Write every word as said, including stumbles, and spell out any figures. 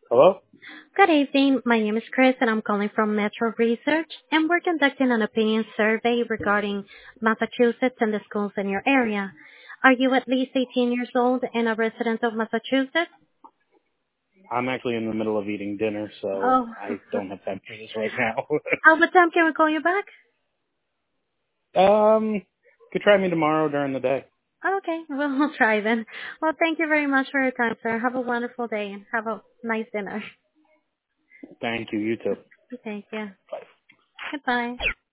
Hello? Good evening. My name is Chris, and I'm calling from Metro Research, and we're conducting an opinion survey regarding Massachusetts and the schools in your area. Are you at least eighteen years old and a resident of Massachusetts? I'm actually in the middle of eating dinner, so Oh, I don't have time for this right now. uh, what time can we call you back? um, could try me tomorrow during the day. Okay, well, we'll try then. Well, thank you very much for your time, sir. Have a wonderful day and have a nice dinner. Thank you. You too. Thank you. Goodbye.